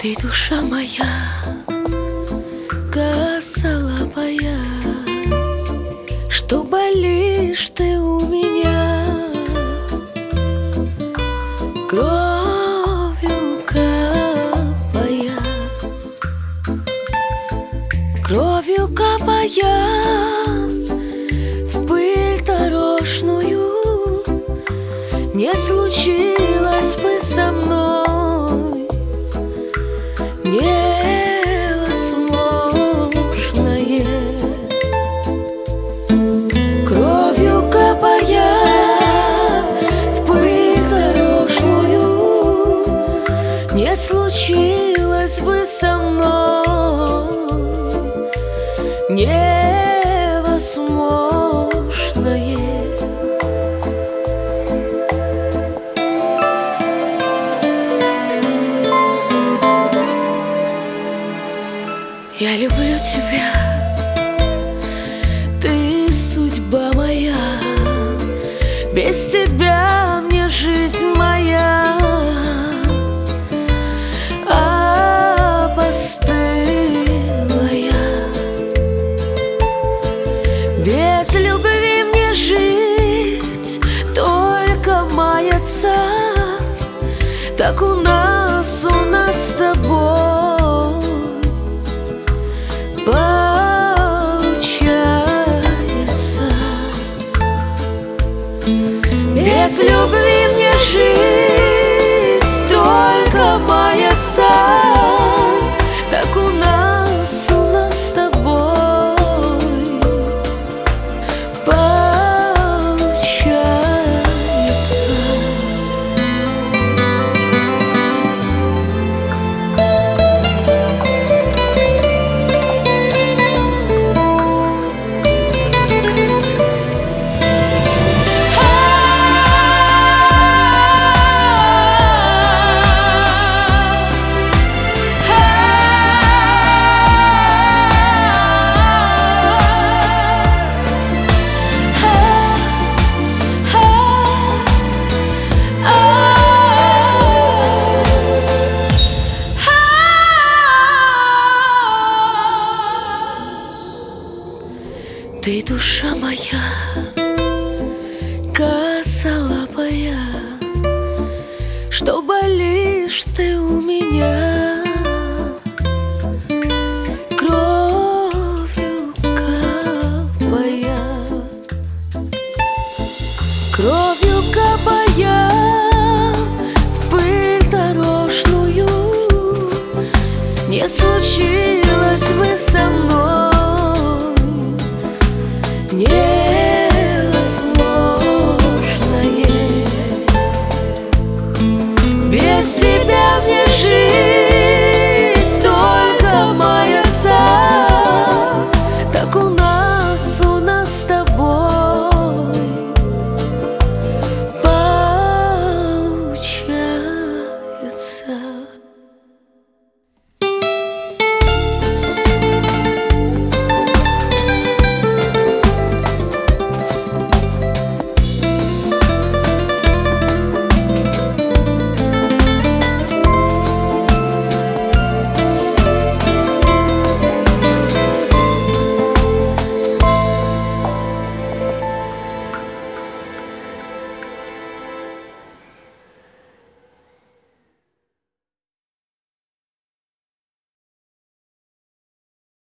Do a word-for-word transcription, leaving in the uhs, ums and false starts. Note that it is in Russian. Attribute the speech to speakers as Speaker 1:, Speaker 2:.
Speaker 1: Ты душа моя, косолапая, что болишь ты у меня, кровью капая, кровью капая в пыль дорожную. Не случилось бы со мной невозможное. Кровью капая в пыль дорожную, не случилось бы со мной невозможное. Я люблю тебя, ты судьба моя, без тебя мне жизнь моя опостылая. Без любви мне жить, только маяться. Так у нас, у нас с тобой получается. Без любви мне жить, только маяться. Так у нас, у нас с тобой получается. Ты душа моя, косолапая, что болишь ты у меня, кровью капая, кровью капая в пыль дорожную. Не случилось бы со мной невозможное. Без тебя мне